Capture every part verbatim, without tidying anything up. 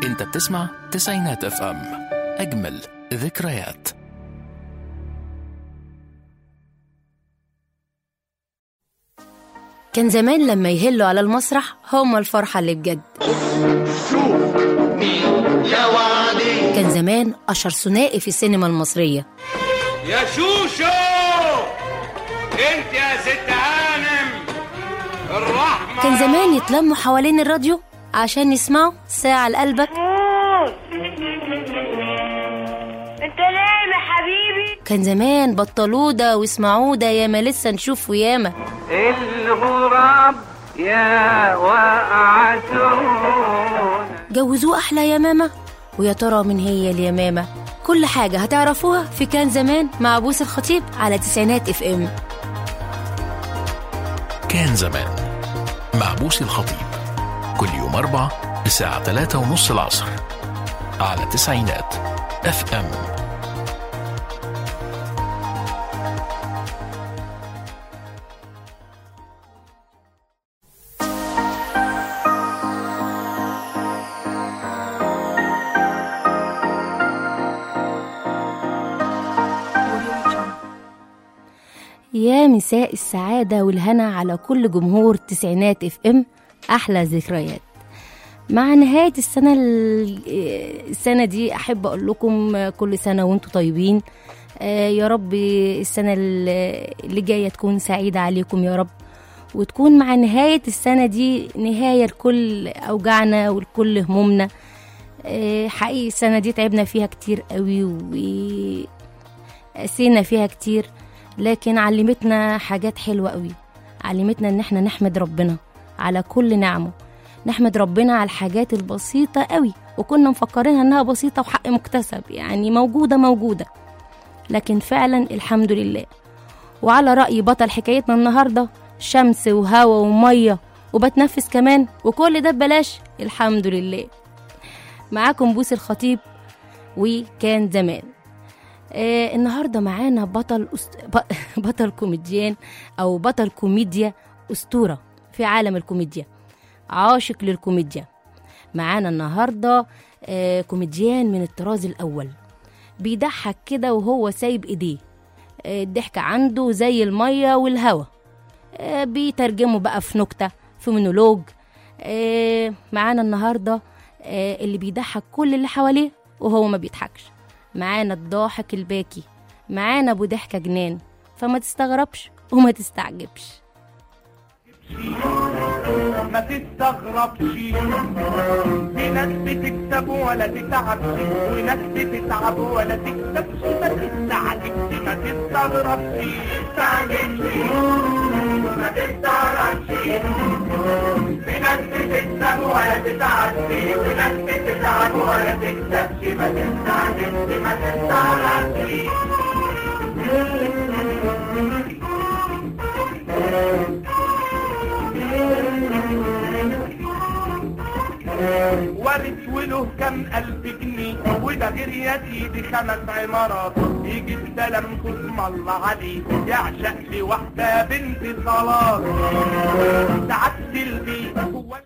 انت بتسمع تسعينات اف ام، اجمل ذكريات. كان زمان لما يهلوا على المسرح هم الفرحة اللي بجد. كان زمان أشهر ثنائي في السينما المصرية يا شوشو، انت يا ست هانم الرحمة. كان زمان يتلموا حوالين الراديو عشان يسمعوا ساعة لقلبك. انت نايم يا حبيبي. كان زمان بطلوا ده واسمعوا ده، ياما لسه نشوف وياما. الغراب يا وقعتون جوزوه أحلى يا ماما، ويا ترى من هي اليمامة. كل حاجة هتعرفوها في كان زمان مع بوس الخطيب على تسعينات اف ام. كان زمان مع بوس الخطيب كل يوم أربعة الساعة ثلاثة ونص العصر على تسعينات اف ام. يا مساء السعادة والهنا على كل جمهور تسعينات اف ام. أحلى ذكريات مع نهاية السنة. السنة دي أحب أقول لكم كل سنة وانتم طيبين. يا رب السنة اللي جاية تكون سعيدة عليكم يا رب، وتكون مع نهاية السنة دي نهاية لكل أوجعنا ولكل همومنا. حقيقي السنة دي تعبنا فيها كتير قوي وقسينا فيها كتير، لكن علمتنا حاجات حلوة قوي. علمتنا ان احنا نحمد ربنا على كل نعمه، نحمد ربنا على الحاجات البسيطة قوي، وكنا مفكرينها انها بسيطة وحق مكتسب، يعني موجودة موجودة، لكن فعلا الحمد لله. وعلى رأي بطل حكايتنا النهاردة، شمس وهوا ومية وبتنفس كمان، وكل ده ببلاش الحمد لله. معاكم بوس الخطيب وكان زمان. آه النهاردة معانا بطل أست... بطل كوميديان أو بطل كوميديا أسطورة في عالم الكوميديا، عاشق للكوميديا. معانا النهاردة آه كوميديان من الطراز الأول، بيضحك كده وهو سايب إيديه. آه الضحك عنده زي المية والهوا، آه بيترجمه بقى في نكتة، في مونولوج. آه معانا النهاردة آه اللي بيضحك كل اللي حواليه وهو ما بيضحكش. معانا الضاحك الباكي، معانا ابو ضحكة جنان، فما تستغربش وما تستعجبش. ما تستغربش، في ناس بتكسب ولا تتعبش، وناس بتتعب ولا تكسبش. ما تستعجبش، ما تستغربش، ما تستغربش، في ناس بتكسب ولا تتعبش، وناس بتتعب ولا تكسبش. ما تستعجبش، ما تستغربش. وارث وله كم ألف جنيه، وده غير يا سيدي خمس عمارات. يجي سلام ثم الله عليه، يعشق لي واحدة بنت صلاة. سعادة البيت هو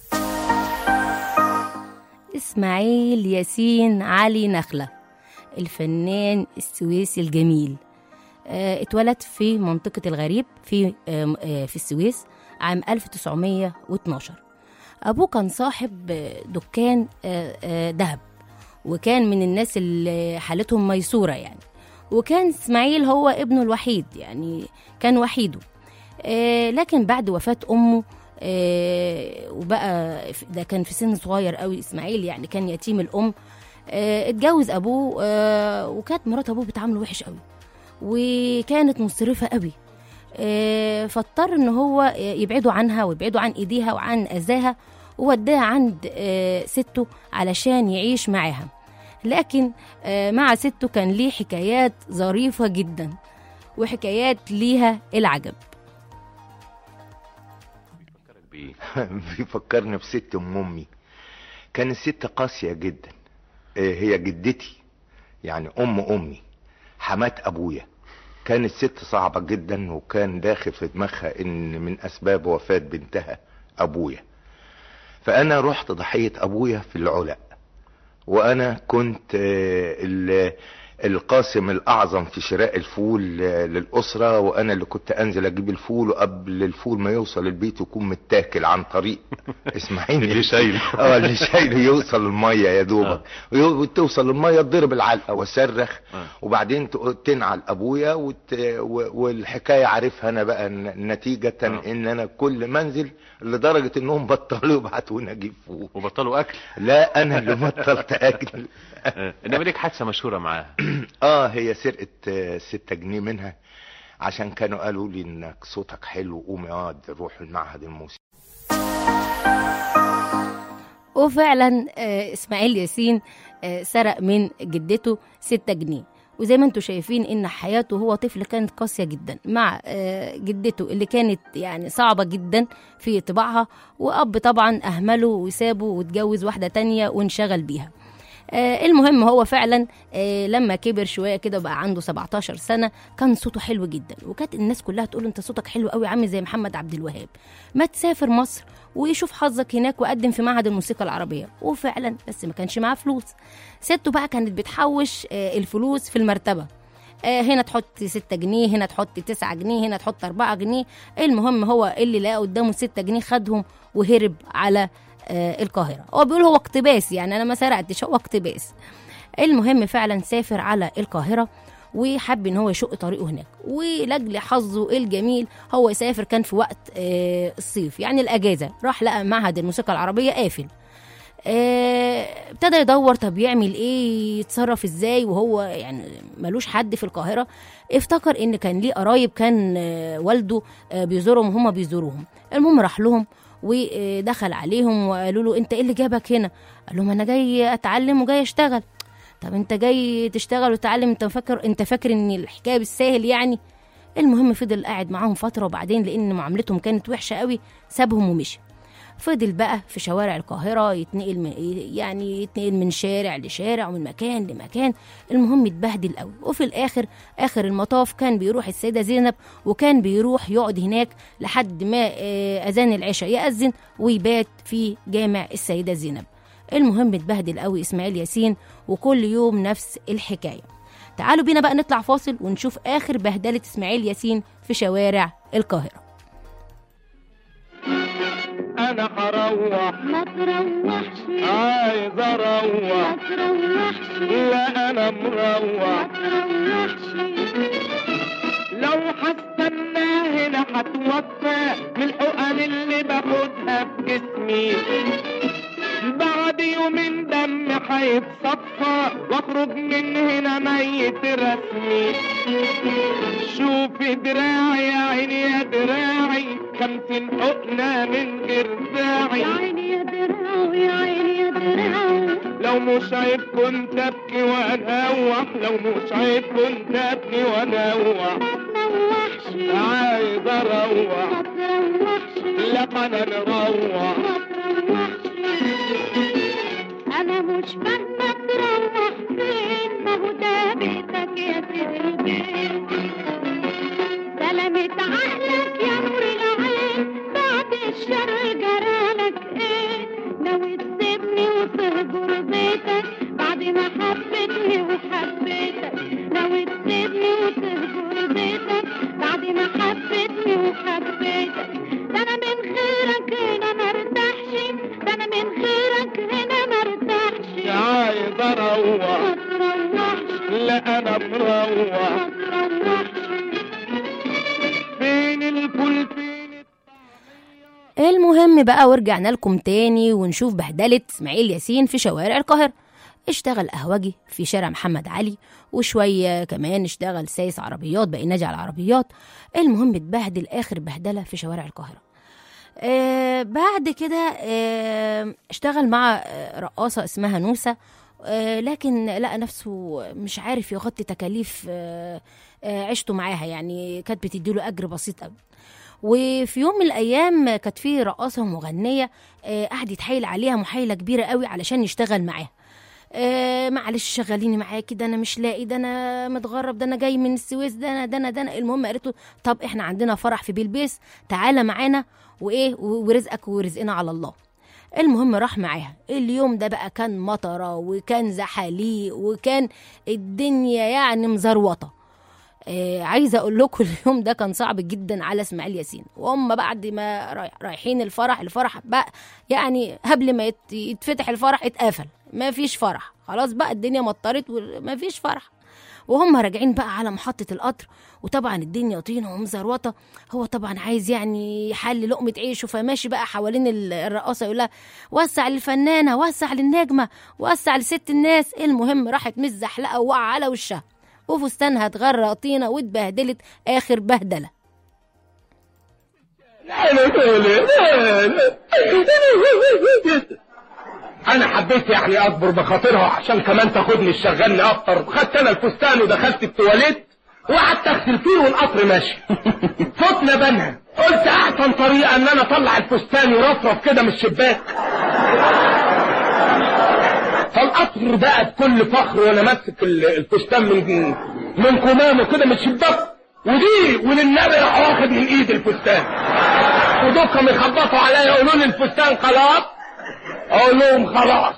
إسماعيل ياسين علي نخلة، الفنان السويسي الجميل. اه اتولد في منطقة الغريب في اه اه في السويس عام ألف وتسعمية واتناشر. أبوه كان صاحب دكان دهب، وكان من الناس اللي حالتهم ميسورة يعني. وكان إسماعيل هو ابنه الوحيد، يعني كان وحيده. لكن بعد وفاة أمه وبقى ده كان في سن صغير قوي إسماعيل، يعني كان يتيم الأم. اتجوز أبوه، وكانت مرات أبوه بتعامله وحش قوي، وكانت مصرفة قوي. فاضطر ان هو يبعدوا عنها ويبعدوا عن ايديها وعن اذاها، ووداها عند سته علشان يعيش معاها. لكن مع سته كان ليه حكايات ظريفة جدا، وحكايات ليها العجب. بيفكرني بست ام امي. كانت ست قاسية جدا، هي جدتي يعني ام امي حمات ابويا. كانت ست صعبة جدا، وكان داخل في دماغها ان من اسباب وفاة بنتها ابويا. فانا رحت ضحية ابويا في العلا، وانا كنت آه، ال- القاسم الاعظم في شراء الفول آه، للاسره، وانا اللي كنت انزل اجيب الفول، وقبل الفول ما يوصل البيت يكون متاكل عن طريق اسماعيل اللي شايله. اه اللي شايله يوصل الميه يا دوبك، آه. وتوصل الميه تضرب العلقه واصرخ، آه. وبعدين تق- تنعل ابويا وت... و- والحكايه عارفها انا بقى ن- نتيجه آه. ان انا كل منزل لدرجه انهم بطلوا يبعتوني اجيب فول. وبطلوا اكل. لا انا اللي بطلت اكل. آه، انما ليك حادثه مشهوره معاها. اه هي سرقه آه، ستة جنيه منها، عشان كانوا قالوا لي انك صوتك حلو، قوم يقعد روح المعهد الموسيقي. وفعلا آه، اسماعيل ياسين آه، سرق من جدته ستة جنيه. وزي ما انتم شايفين ان حياته هو طفل كانت قاسية جدا مع آه، جدته اللي كانت يعني صعبة جدا في طباعها، واب طبعا اهمله وسابه واتجوز واحدة تانية وانشغل بيها. آه المهم هو فعلا آه لما كبر شويه كده وبقى عنده سبعتاشر سنه كان صوته حلو جدا، وكانت الناس كلها تقول انت صوتك حلو قوي عامل زي محمد عبد الوهاب، ما تسافر مصر ويشوف حظك هناك وقدم في معهد الموسيقى العربيه. وفعلا بس ما كانش معاه فلوس. سته بقى كانت بتحوش آه الفلوس في المرتبه، آه هنا تحط ستة جنيه، هنا تحط تسعة جنيه، هنا تحط أربعة جنيه. المهم هو اللي لقى قدامه ستة جنيه خدهم وهرب على آه القاهرة. هو بيقول هو اقتباس، يعني أنا ما سرقتش، هو اقتباس. المهم فعلا سافر على القاهرة وحب ان هو يشق طريقه هناك، ولأجل حظه الجميل هو يسافر كان في وقت آه الصيف يعني الأجازة، راح لقى معهد الموسيقى العربية قافل. آه، ابتدى يدور طب يعمل ايه، يتصرف ازاي وهو يعني ملوش حد في القاهرة. افتكر ان كان ليه قرايب كان آه، والده آه، بيزورهم وهم بيزوروهم. المهم راح لهم ودخل عليهم وقالوا له انت ايه اللي جابك هنا؟ قال لهم انا جاي اتعلم وجاي اشتغل. طب انت جاي تشتغل وتتعلم، انت فاكر انت فاكر ان الحكايه بالساهل يعني؟ المهم فضل قاعد معاهم فتره، وبعدين لان معاملتهم كانت وحشه قوي سابهم ومشي. فضل بقى في شوارع القاهرة يتنقل من يعني يتنقل من شارع لشارع ومن مكان لمكان. المهم اتبهدل قوي، وفي الآخر آخر المطاف كان بيروح السيدة زينب، وكان بيروح يقعد هناك لحد ما أذان العشاء يأذن ويبات في جامع السيدة زينب. المهم اتبهدل قوي إسماعيل ياسين، وكل يوم نفس الحكاية. تعالوا بينا بقى نطلع فاصل ونشوف آخر بهدلة إسماعيل ياسين في شوارع القاهرة. انا هروح ما تروحش عايز اروح ما تروحش لا انا ما مروح تروحش لو هستنى هنا هتوفى من الحقن اللي باخدها في جسمي، بعد يومين دم هيتصفى واخرج من هنا ميت رسمي. شوفي دراعي يا عيني يا دراعي خمسين حقنة من غير داعي. يا عيني يا دراعي يا عيني يا دراعي لو مش عيب كنت ابكي وانوح، لو مش عيب كنت ابكي وانوح. ما تروحش عايز ما اروح تروحش لا انا نروح. ما تروحش انا مش فاهمة تروح فين، ما هو ده بيتك يا سيدي البيت. سلامة عقلك يا نور العين، بعد الشر جرالك ايه؟ ناوي تسيبني وتهجر بيتك بعد ما حبيتني وحبيتك. ناوي تسيبني وتهجر بيتك بعد ما حبيتني وحبيتك. ده انا من غيرك هنا مرتاحش، ده انا من غيرك هنا مرتاحش. عايز اروح ما تروحش لا انا مروح. ما تروحش فين الفول فين المهم بقى ورجعنا لكم تاني ونشوف بهدلة إسماعيل ياسين في شوارع القاهرة. اشتغل قهوجي في شارع محمد علي، وشوية كمان اشتغل سايس عربيات بقى ناجي على العربيات. المهم اتبهدل آخر بهدلة في شوارع القاهرة. آه بعد كده آه اشتغل مع آه رقاصة اسمها نوسة، آه لكن لقى نفسه مش عارف يغطي تكاليف آه آه عيشته معاها، يعني كانت بتديله أجر بسيط قوي. وفي يوم من الايام كانت في رقاصه مغنيه آه قعد يتحايل عليها محايله كبيره قوي علشان يشتغل معاها. آه معلش شغليني معاكي، ده انا مش لاقي، ده انا متغرب، ده انا جاي من السويس، ده انا ده انا ده انا المهم قالت له طب احنا عندنا فرح في بلبيس، تعالى معانا وايه ورزقك ورزقنا على الله. المهم راح معاها. اليوم ده بقى كان مطره وكان زحاليق وكان الدنيا يعني مزروطه. آه عايزه اقول لكم اليوم ده كان صعب جدا على اسماعيل ياسين، وهم بعد ما رايحين الفرح الفرح بقى يعني قبل ما يتفتح الفرح اتقفل، ما فيش فرح خلاص بقى، الدنيا مطرت وما فيش فرح. وهم راجعين بقى على محطة القطر، وطبعا الدنيا طينة ومزروطة، هو طبعا عايز يعني يحل لقمة عيشه، فماشي بقى حوالين الرقاصة يقول لها وسع للفنانة، وسع للنجمة، وسع لست الناس. المهم راحت مزحلقة ووقع على وشها، وفستانها اتغرق طينة واتبهدلت آخر بهدلة. انا حبيت يعني اصبر بخاطرها عشان كمان تاخدني تشغلني اكتر. خدت انا الفستان ودخلت التواليت وقعدت اغسل فيه والقطر ماشي. فوتنا بنها، قلت احسن طريقه ان انا اطلع الفستان يرفرف كده من الشباك. فالقطر بقى بكل فخر وانا ماسك الفستان من من كمامه كده من الشباك، ودي وللنبي راح واخد من ايد الفستان، ودوكم يخبطوا عليا يقولوا لي الفستان خلاص، اقول لهم خلاص.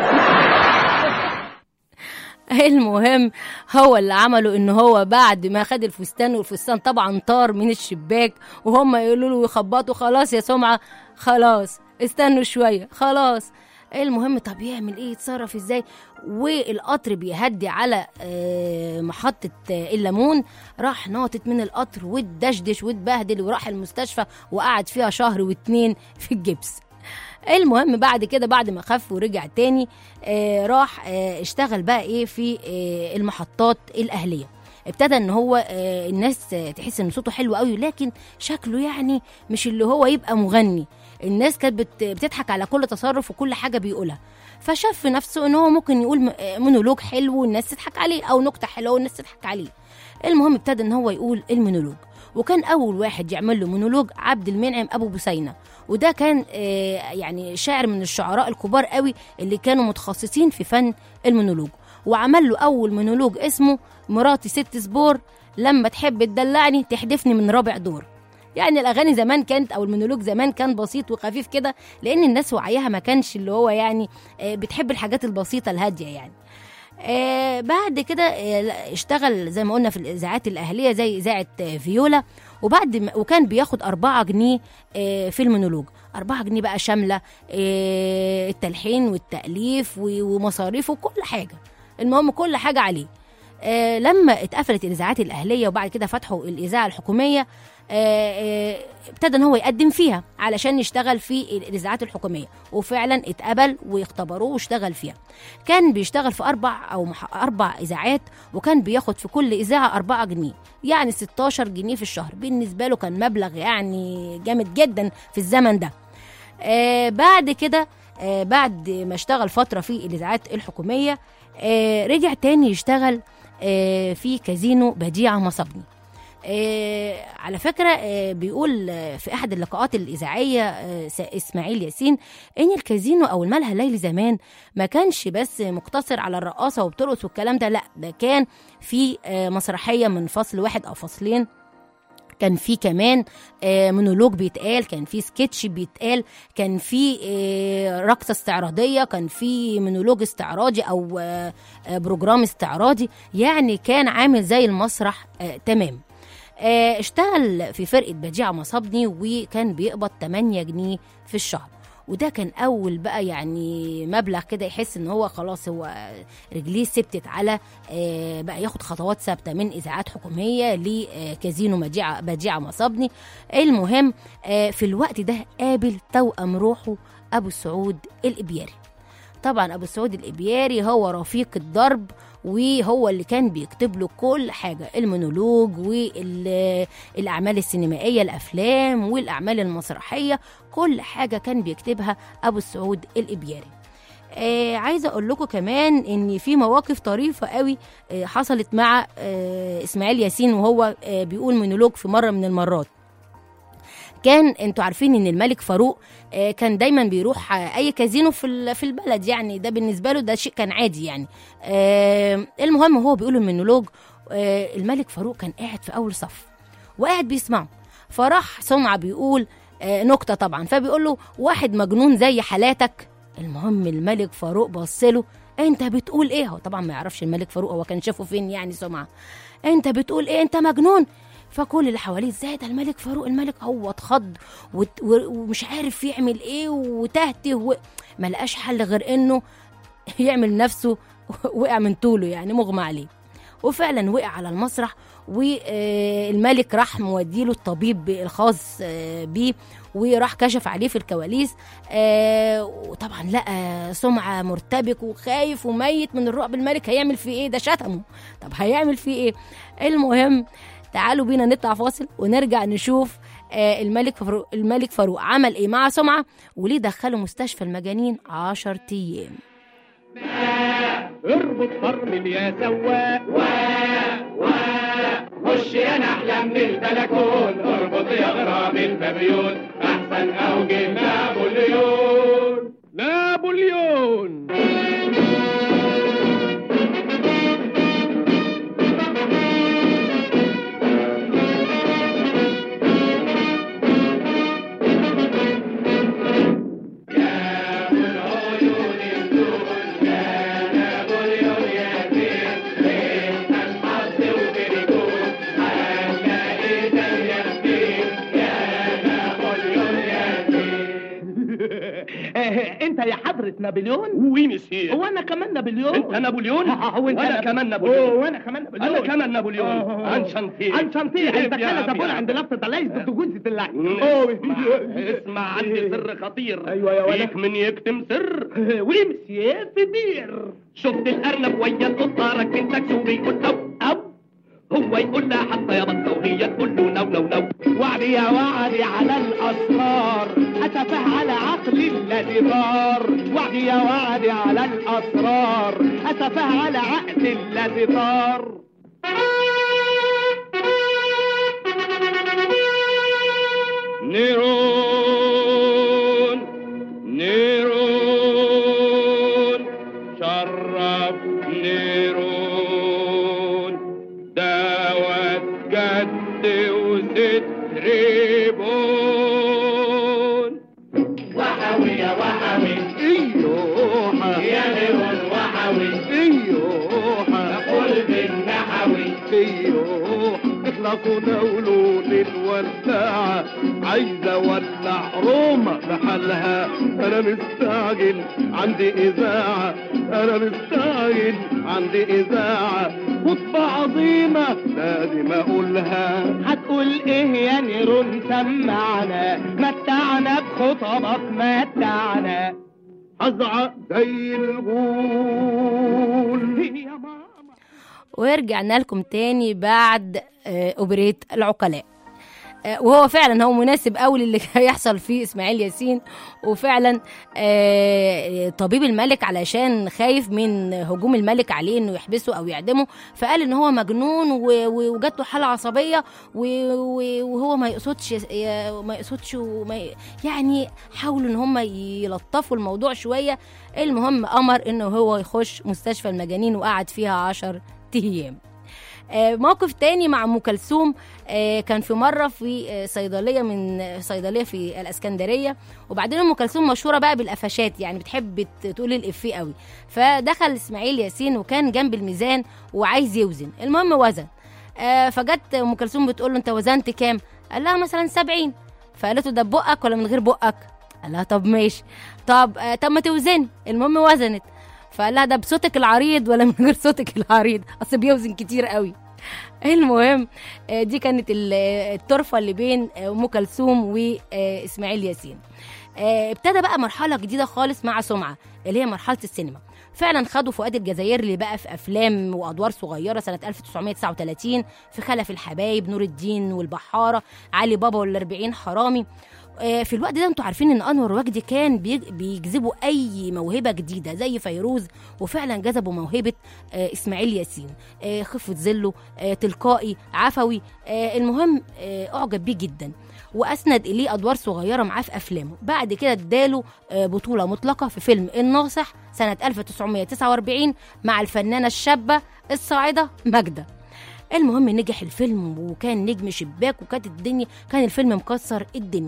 المهم هو اللي عمله ان هو بعد ما خد الفستان، والفستان طبعا طار من الشباك، وهم يقولوا له يخبطوا خلاص يا سمعة خلاص استنوا شوية خلاص. المهم طب يعمل ايه، يتصرف ازاي؟ والقطر بيهدي على محطة الليمون، راح ناطط من القطر واتدشدش واتبهدل وراح المستشفى وقعد فيها شهر واتنين في الجبس. المهم بعد كده بعد ما خف ورجع تاني آه راح آه اشتغل بقى ايه في آه المحطات الأهلية. ابتدى ان هو آه الناس آه تحس ان صوته حلو قوي، لكن شكله يعني مش اللي هو يبقى مغني. الناس كانت بتضحك على كل تصرف وكل حاجة بيقولها، فشاف في نفسه ان هو ممكن يقول مونولوج حلو والناس تضحك عليه، او نكتة حلوة والناس تضحك عليه. المهم ابتدى ان هو يقول المونولوج، وكان اول واحد يعمل له مونولوج عبد المنعم ابو بسينة، وده كان آه يعني شاعر من الشعراء الكبار قوي اللي كانوا متخصصين في فن المونولوج. وعمل له اول مونولوج اسمه مراتي ست سبور، لما تحب تدلعني تحدفني من رابع دور. يعني الاغاني زمان كانت او المونولوج زمان كان بسيط وخفيف كده، لان الناس وعيها ما كانش اللي هو يعني آه بتحب الحاجات البسيطة الهادية يعني. آه بعد كده آه اشتغل زي ما قلنا في الإذاعات الأهلية زي إذاعة آه فيولا، وبعد ما وكان بياخد أربعة جنيه آه في المونولوج. أربعة جنيه بقى شاملة آه التلحين والتأليف ومصاريف وكل حاجة، المهم كل حاجة عليه. آه لما اتقفلت الإذاعات الأهلية وبعد كده فتحوا الإذاعة الحكومية، ابتدى ان هو يقدم فيها علشان يشتغل في الاذاعات الحكوميه، وفعلا اتقبل ويختبروه واشتغل فيها. كان بيشتغل في اربع او اربع اذاعات، وكان بياخد في كل اذاعه أربعة جنيه، يعني ستاشر جنيه في الشهر. بالنسبه له كان مبلغ يعني جامد جدا في الزمن ده. آه بعد كده آه بعد ما اشتغل فتره في الاذاعات الحكوميه، آه رجع تاني يشتغل آه في كازينو بديعه مصبني. آه على فكرة آه بيقول آه في أحد اللقاءات الإذاعية آه إسماعيل ياسين إن الكازينو أو الملهى الليلي زمان ما كانش بس مقتصر على الرقاصة وبترقص والكلام ده، لأ ده كان في آه مسرحية من فصل واحد أو فصلين، كان في كمان آه مونولوج بيتقال، كان في سكتش بيتقال، كان في آه رقصة استعراضية، كان في مونولوج استعراضي أو آه بروجرام استعراضي، يعني كان عامل زي المسرح آه تمام. اه اشتغل في فرقة بديعة مصبني وكان بيقبض تمانية جنيه في الشهر، وده كان أول بقى يعني مبلغ كده يحس إن هو خلاص هو رجليه ثبتت على اه بقى ياخد خطوات ثابتة من إذاعات حكومية لكازينو بديعة بديعة مصبني. المهم اه في الوقت ده قابل توأم روحه أبو سعود الإبياري. طبعا أبو سعود الإبياري هو رفيق الضرب، وهو اللي كان بيكتب له كل حاجة، المونولوج والأعمال السينمائية، الأفلام والأعمال المسرحية، كل حاجة كان بيكتبها أبو السعود الإبياري. آه عايزة أقول لكم كمان إن في مواقف طريفة قوي آه حصلت مع آه إسماعيل ياسين وهو آه بيقول مونولوج في مرة من المرات. كان انتوا عارفين ان الملك فاروق آه كان دايما بيروح آه اي كازينو في في البلد، يعني ده بالنسبه له ده شيء كان عادي يعني. آه المهم هو بيقول المونولوج، آه الملك فاروق كان قاعد في اول صف وقاعد بيسمعه، فراح سمعه بيقول آه نكته طبعا. فبيقول له واحد مجنون زي حالاتك. المهم الملك فاروق بصله، انت بتقول ايه؟ هو طبعا ما يعرفش الملك فاروق، هو كان شافه فين يعني سمعه. انت بتقول ايه؟ انت مجنون. فكل اللي حواليه ازاي ده الملك فاروق؟ الملك هو اتخض ومش عارف يعمل ايه وتهته وما لقاش حل غير انه يعمل نفسه وقع من طوله يعني مغمى عليه. وفعلا وقع على المسرح، والملك راح موديله الطبيب الخاص بيه وراح كشف عليه في الكواليس. وطبعا لقى سمعة مرتبك وخايف وميت من الرعب. الملك هيعمل فيه ايه؟ ده شتمه، طب هيعمل فيه ايه؟ المهم تعالوا بينا نطلع فاصل ونرجع نشوف الملك فاروق الملك فاروق عمل ايه مع سمعة وليه دخله مستشفى المجانين عشر ايام. اربط فرمل يا سواق وا وا خش يا نحلة من البلكون، اربط يا غراب البابيون، احسن اوجه نابليون نابليون. انت يا حضرة نابليون؟ وي مسير. هو انا كمان نابليون؟ انت نابليون؟ وانا كمان نابليون. وانا كمان نابليون. انا كمان نابليون. عن شانتيه عن شانتيه انت كان زبون عند لفة طلايس ضد جوزة اللعين. اسمع عندي سر خطير. ايوه يا ولد. من يكتم سر وي مسير في دير. شفت الارنب ويا القطة راكبين تاكسي وبيقول او او، هو يقول لها حتى يا بطة وهي تقول له نو نو نو. وعدي يا وعدي على الأسرار، أتفه على عقلي الذي طار. وعدي يا وعدي على الأسرار، أتفه على عقلي الذي طار. نيرون نيرون شرف نيرون، دعوة جد وزد ريبون. وحوي يا وحوي ايوحا يا نيرون وحوي ايوحا، قل بالنحوي ايوحا. اخلصوا دولون الوداعة، عايزة ولع روما بحالها. انا مستعجل عندي اذاعة، انا مستعجل عندي اذاعة، خطبة عظيمة لازم اقولها. هتقول ايه يا نيرون؟ سمعنا متعنا بخطبك متعنا. ازعق زي الغول يا ماما. ورجعنا لكم تاني بعد اوبريت العقلاء. وهو فعلا هو مناسب قوي اللي هيحصل فيه اسماعيل ياسين. وفعلا طبيب الملك علشان خايف من هجوم الملك عليه انه يحبسه او يعدمه، فقال ان هو مجنون وجات له حاله عصبيه وهو ما يقصدش ما يقصدش يعني حاولوا ان هم يلطفوا الموضوع شويه. المهم امر انه هو يخش مستشفى المجانين وقعد فيها عشر ايام. موقف تاني مع ام كلثوم، كان في مره في صيدليه من صيدليه في الاسكندريه، وبعدين ام كلثوم مشهوره بقى بالقفشات، يعني بتحب تقول الافيه قوي. فدخل اسماعيل ياسين وكان جنب الميزان وعايز يوزن. المهم وزن، فجت ام كلثوم بتقول له انت وزنت كام؟ قال لها مثلا سبعين. فقالت له ده ببقك ولا من غير بقك؟ قال لها طب ماشي، طب طب ما توزني. المهم وزنت، فقال لها ده بصوتك العريض ولا من غير صوتك العريض؟ اصل بيوزن كتير قوي. المهم دي كانت الطرفه اللي بين ام كلثوم واسماعيل ياسين. ابتدى بقى مرحله جديده خالص مع سمعه اللي هي مرحله السينما. فعلا خدوا فؤاد الجزائري اللي بقى في افلام وادوار صغيره سنه ألف وتسعمائة وتسعة وثلاثين في خلف الحبايب، نور الدين والبحاره، علي بابا والأربعين حرامي. في الوقت ده انتوا عارفين ان انور وجدي كان بيجذبوا اي موهبه جديده زي فيروز، وفعلا جذبوا موهبه اسماعيل ياسين. خفة ظله، تلقائي، عفوي، المهم اعجب بيه جدا واسند اليه ادوار صغيره معاه في افلامه. بعد كده اداله بطوله مطلقه في فيلم الناصح سنه ألف وتسعمائة وتسعة وأربعين مع الفنانه الشابه الصاعده ماجده. المهم نجح الفيلم وكان نجم شباك، وكانت الدنيا كان الفيلم مكسر الدنيا.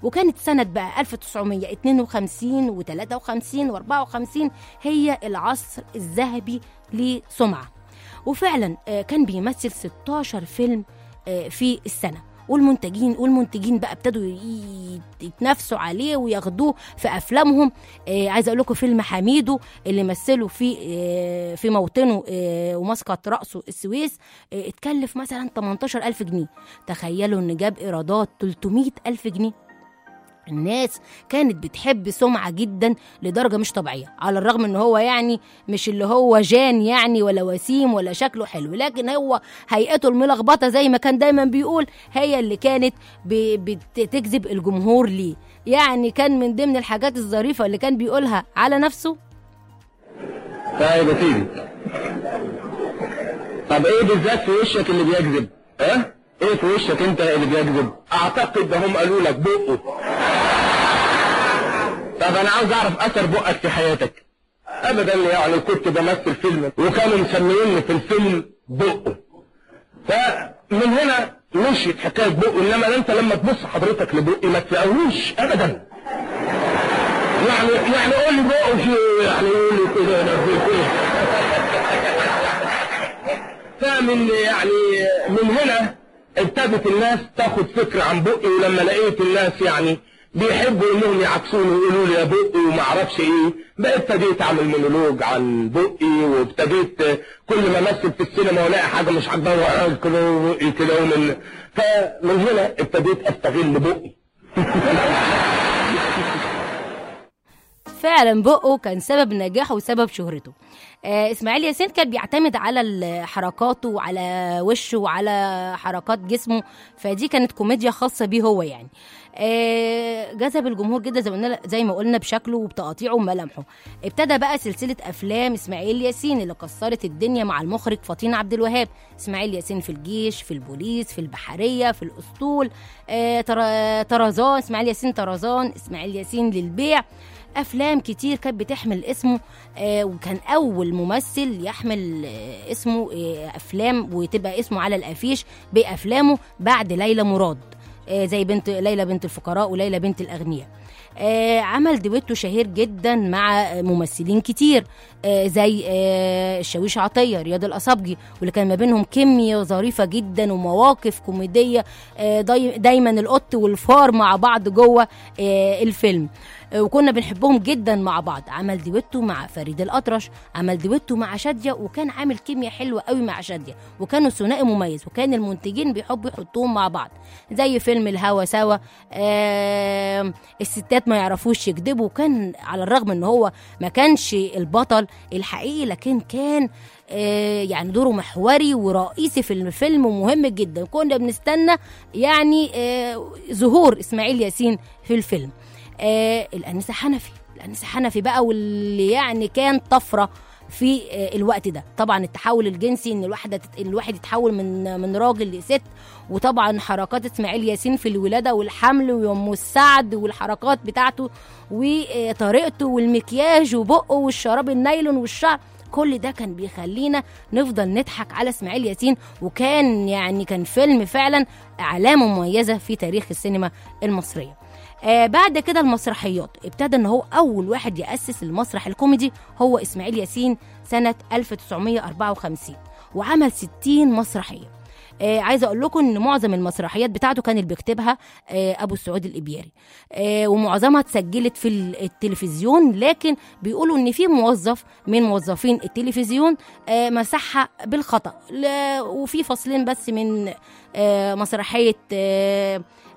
وكانت سنة بقى ألف وتسعمية اتنين وخمسين وتلاتة وخمسين وأربعة وخمسين هي العصر الذهبي لسمعة. وفعلا كان بيمثل ستاشر فيلم في السنة، والمنتجين والمنتجين بقى ابتدوا يتنافسوا عليه وياخدوه في افلامهم. آه عايزه اقول لكم فيلم حميدو اللي مثله في آه في موطنه آه ومسقط راسه السويس آه اتكلف مثلا تمنتاشر ألف جنيه. تخيلوا ان جاب ايرادات تلتمية ألف جنيه. الناس كانت بتحب سمعة جدا لدرجة مش طبيعية، على الرغم ان هو يعني مش اللي هو جان يعني ولا وسيم ولا شكله حلو، لكن هو هيئته الملخبطة زي ما كان دايما بيقول هي اللي كانت بتجذب الجمهور ليه. يعني كان من ضمن الحاجات الظريفة اللي كان بيقولها على نفسه: طيب يا سيدي، طب ايه بالذات في وشك اللي بيجذب؟ اه؟ ايه في وشك انت اللي بيجذب؟ اعتقد ده هم قالوا لك بقه. طب انا عاوز اعرف اثر بقك في حياتك. ابدا، يعني كنت بمثل فيلم وكانوا مسميني في الفيلم بقه، فمن هنا مشيت حكايه بقه. انما انت لما تبص حضرتك لبقي ما تلاقوش ابدا. يعني يعني قول لي بقه شو، يعني قول لي كده انا في فمن يعني من هنا ابتدت الناس تاخد فكره عن بقي. ولما لقيت الناس يعني بيحبوا انهم يعكسوني ويقولوا لي يا بقي وما اعرفش ايه، بقى ابتديت اعمل مونولوج عن بقي، وابتديت كل ما امثل في السينما والاقي حاجه مش عاجباني كده بقي كده، ومن فمن هنا ابتديت استغل بقي. فعلا بقه كان سبب نجاحه وسبب شهرته. آه اسماعيل ياسين كان بيعتمد على حركاته وعلى وشه وعلى حركات جسمه، فدي كانت كوميديا خاصة بيه هو يعني. آه جذب الجمهور جدا زي ما زي ما قلنا بشكله وبتقاطيعه وملامحه. ابتدى بقى سلسلة افلام اسماعيل ياسين اللي كسرت الدنيا مع المخرج فطين عبد الوهاب. اسماعيل ياسين في الجيش، في البوليس، في البحرية، في الاسطول، آه طرزان، اسماعيل ياسين طرزان، اسماعيل ياسين للبيع. افلام كتير كانت بتحمل اسمه، آه وكان اول ممثل يحمل آه اسمه آه افلام وتبقى اسمه على الافيش بافلامه بعد ليلى مراد، آه زي بنت ليلى بنت الفقراء وليلى بنت الاغنياء. آه عمل دويتو شهير جدا مع ممثلين كتير، آه زي آه الشاويش عطية، رياض الأصابجي، واللي كان ما بينهم كيمياء ظريفة جدا ومواقف كوميدية. آه داي دايما القط والفار مع بعض جوه آه الفيلم، وكنا بنحبهم جدا مع بعض. عمل دويتو مع فريد الأطرش، عمل دويتو مع شادية، وكان عامل كيمياء حلوة قوي مع شادية، وكانوا ثنائي مميز، وكان المنتجين بيحبوا يحطوهم مع بعض زي فيلم الهوى سوا، آه الستات ما يعرفوش يكذبوا. وكان على الرغم ان هو ما كانش البطل الحقيقي، لكن كان آه يعني دوره محوري ورئيسي في الفيلم ومهم جدا. كنا بنستنى يعني آه ظهور اسماعيل ياسين في الفيلم. آه الأنسة حنفي، الأنسة حنفي بقى، واللي يعني كان طفرة في آه الوقت ده. طبعا التحول الجنسي ان الواحدة الواحد يتحول من من راجل لست، وطبعا حركات اسماعيل ياسين في الولادة والحمل ويوم السعد والحركات بتاعته وطريقته والمكياج وبقه والشراب النايلون والشعر، كل ده كان بيخلينا نفضل نضحك على اسماعيل ياسين. وكان يعني كان فيلم فعلا علامة مميزة في تاريخ السينما المصرية. آه بعد كده المسرحيات، ابتدى ان هو اول واحد يأسس المسرح الكوميدي هو اسماعيل ياسين سنة ألف وتسعمية أربعة وخمسين، وعمل ستين مسرحية. آه عايزه اقول لكم ان معظم المسرحيات بتاعته كان اللي بيكتبها آه ابو السعود الابياري، آه ومعظمها اتسجلت في التلفزيون، لكن بيقولوا ان في موظف من موظفين التلفزيون آه مسحها بالخطأ، وفي فصلين بس من آه مسرحيه آه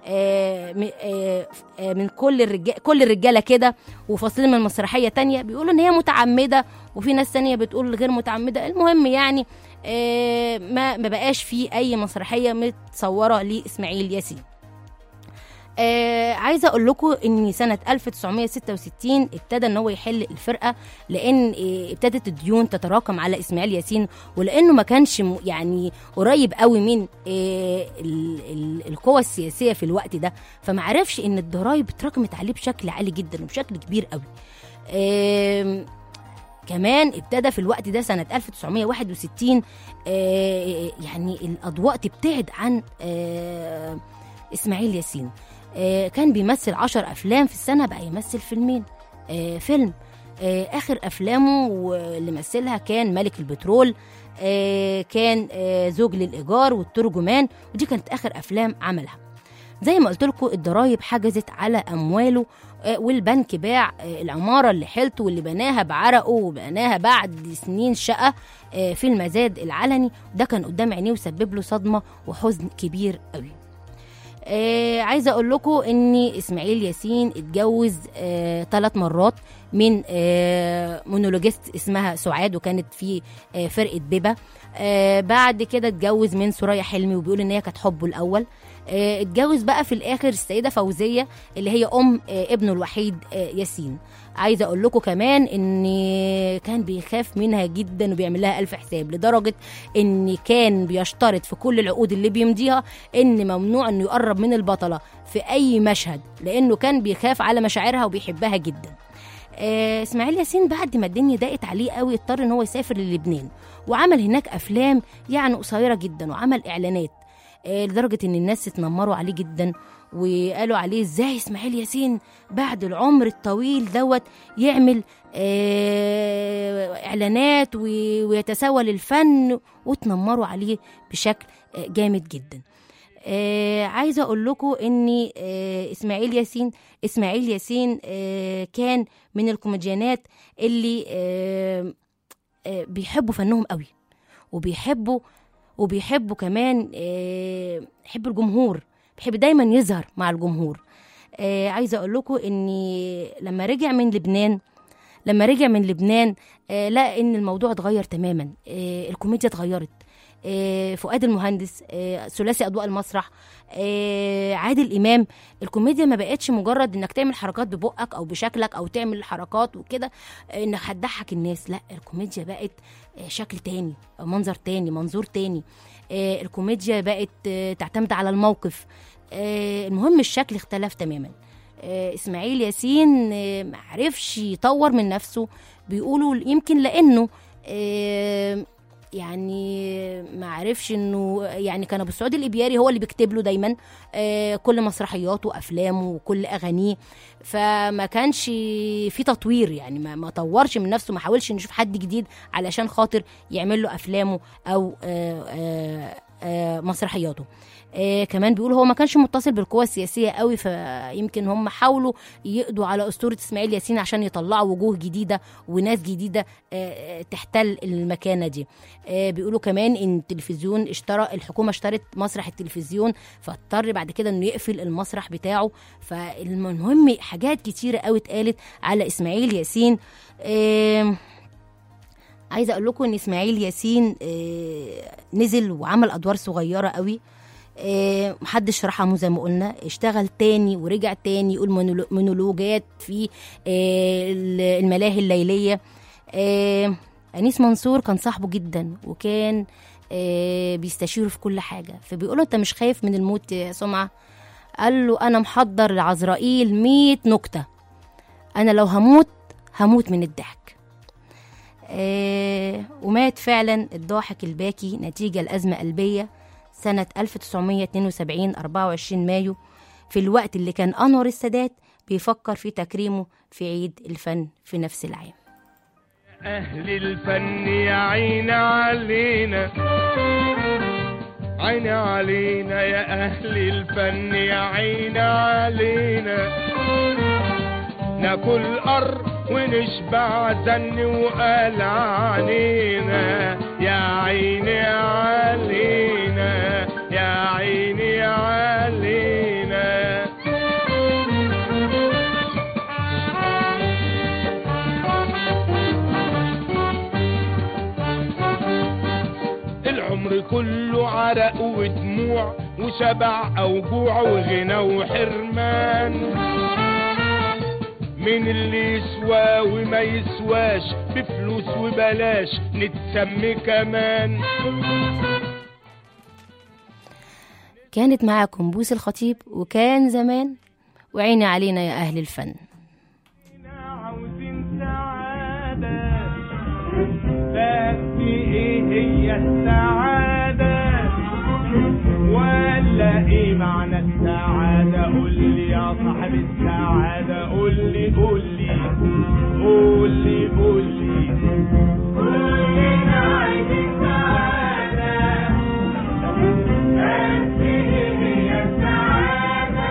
من كل الرجال كل الرجاله كده، وفاصلين من مسرحيه تانية بيقولوا ان هي متعمده، وفي ناس تانية بتقول غير متعمده. المهم يعني ما ما بقاش في اي مسرحيه متصوره لاسماعيل ياسين. آه عايزه اقول لكم ان سنه ألف وتسعمية وستة وستين ابتدى ان هو يحل الفرقه، لان آه ابتدت الديون تتراكم على اسماعيل ياسين، ولانه ما كانش يعني قريب قوي من آه القوى السياسيه في الوقت ده، فما عرفش ان الضرايب اتراكمت عليه بشكل عالي جدا وبشكل كبير قوي. آه كمان ابتدى في الوقت ده سنه ألف وتسعمية وواحد وستين آه يعني الاضواء تبتعد عن آه اسماعيل ياسين. آه كان بيمثل عشر أفلام في السنة، بقى يمثل فيلمين. آه فيلم آه آخر أفلامه اللي مثلها كان ملك البترول، آه كان آه زوج للإيجار والترجمان، ودي كانت آخر أفلام عملها. زي ما قلت لكم الضرايب حجزت على أمواله، آه والبنك باع آه العمارة اللي حيلته واللي بناها بعرقه وبناها بعد سنين شقة آه في المزاد العلني، ده كان قدام عينيه وسبب له صدمة وحزن كبير قوي. آه عايزه اقول لكم ان اسماعيل ياسين اتجوز ثلاث آه مرات من آه مونولوجيست اسمها سعاد، وكانت في آه فرقه بيبا. آه بعد كده اتجوز من سوريا حلمي، وبيقول ان هي كانت حبه الاول. آه اتجوز بقى في الاخر السيده فوزيه اللي هي ام آه ابنه الوحيد آه ياسين. عايزه اقول لكم كمان ان كان بيخاف منها جدا وبيعمل لها الف حساب، لدرجه ان كان بيشترط في كل العقود اللي بيمضيها ان ممنوع انه يقرب من البطله في اي مشهد، لانه كان بيخاف على مشاعرها وبيحبها جدا. آه اسماعيل ياسين بعد ما الدنيا ضاقت عليه قوي اضطر ان هو يسافر للبنان، وعمل هناك افلام يعني قصيره جدا، وعمل اعلانات آه لدرجه ان الناس اتنمروا عليه جدا، وقالوا عليه ازاي اسماعيل ياسين بعد العمر الطويل دوت يعمل آه اعلانات ويتسول الفن، وتنمروا عليه بشكل آه جامد جدا. آه عايزه اقول لكم ان آه اسماعيل ياسين اسماعيل ياسين آه كان من الكوميديانات اللي آه آه بيحبوا فنهم قوي، وبيحبوا وبيحبوا كمان آه يحب الجمهور، بيحب دايما يظهر مع الجمهور. آه عايزه اقول لكم ان لما رجع من لبنان لما رجع من لبنان آه لقى ان الموضوع اتغير تماما. آه الكوميديا اتغيرت. آه فؤاد المهندس، آه ثلاثي اضواء المسرح، آه عادل امام، الكوميديا ما بقتش مجرد انك تعمل حركات ببقك او بشكلك او تعمل حركات وكده آه انك هتضحك الناس، لا الكوميديا بقت آه شكل تاني، منظر تاني، منظور تاني. آه الكوميديا بقت آه تعتمد على الموقف. آه المهم الشكل اختلف تماما. آه اسماعيل ياسين آه معرفش يطور من نفسه، بيقولوا يمكن لانه آه يعني ما عرفش انه يعني كان ابو السعود الابياري هو اللي بيكتب له دايما آه كل مسرحياته وافلامه وكل اغانيه، فما كانش في تطوير، يعني ما, ما طورش من نفسه، ما حاولش نشوف حد جديد علشان خاطر يعمل له افلامه او آه آه آه مسرحياته. آه كمان بيقولوا هو ما كانش متصل بالقوى السياسيه قوي، فيمكن هم حاولوا يقضوا على اسطوره اسماعيل ياسين عشان يطلعوا وجوه جديده وناس جديده آه تحتل المكانه دي. آه بيقولوا كمان ان التلفزيون اشترى الحكومه اشترت مسرح التلفزيون، فاضطر بعد كده انه يقفل المسرح بتاعه. فالمهم حاجات كتيره قوي اتقالت على اسماعيل ياسين. آه عايزه اقول لكم ان اسماعيل ياسين آه نزل وعمل ادوار صغيره قوي، آه محدش رحمه زي ما قلنا، اشتغل تاني ورجع تاني يقول مونولوجات في آه الملاهي الليليه. آه انيس منصور كان صاحبه جدا، وكان آه بيستشيره في كل حاجه، فبيقوله انت مش خايف من الموت يا سمعه؟ قال له انا محضر لعزرائيل مية نكته، انا لو هموت هموت من الضحك. آه ومات فعلا الضاحك الباكي نتيجة لأزمة قلبية سنة ألف وتسعمية اتنين وسبعين أربعة وعشرين مايو، في الوقت اللي كان أنور السادات بيفكر في تكريمه في عيد الفن في نفس العام. أهل الفن يا عين علينا، عين علينا يا أهل الفن يا عين علينا، ناكل أرض ونشبع زن وقال عنينا، يا عيني علينا يا عيني علينا. العمر كله عرق ودموع وشبع أو جوع وغنى وحرمان، من اللي يسوى وما يسواش بفلوس وبلاش نتسمي كمان. كانت معاكم بوس الخطيب، وكان زمان وعيني علينا يا أهل الفن. عاوزين سعادة، بس ايه هي السعادة؟ ولا ايه معنى السعادة؟ قول لي صاحب السعادة قول لي قول لي قول لي قول لي كلنا عايزين سعادة بس هي السعادة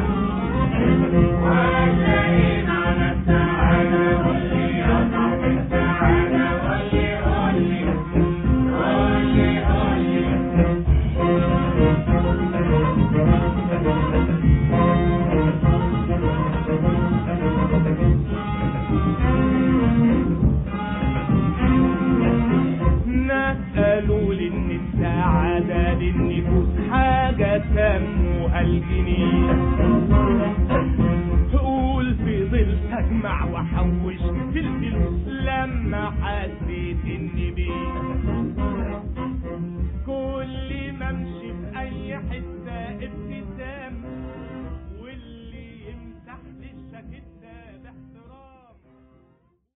ولاقين على السعادة قول لي يا صاحب السعادة قول لي قول لي قول لي قول لي ناس قالوا لي ان السعادة للنفوس حاجة سموها الجنيه قول فضلت اجمع واحوش في الفلوس لما حسيت اني